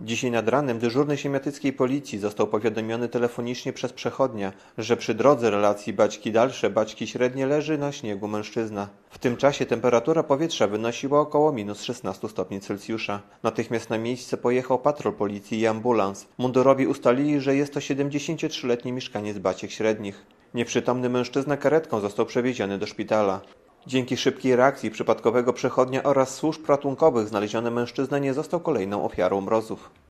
Dzisiaj nad ranem dyżurny siemiatyckiej policji został powiadomiony telefonicznie przez przechodnia, że przy drodze relacji Baćki Dalsze, Baćki Średnie leży na śniegu mężczyzna. W tym czasie temperatura powietrza wynosiła około -16 stopni Celsjusza. Natychmiast na miejsce pojechał patrol policji i ambulans. Mundurowi ustalili, że jest to 73-letni mieszkaniec Baciek Średnich. Nieprzytomny mężczyzna karetką został przewieziony do szpitala. Dzięki szybkiej reakcji przypadkowego przechodnia oraz służb ratunkowych znaleziony mężczyzna nie został kolejną ofiarą mrozów.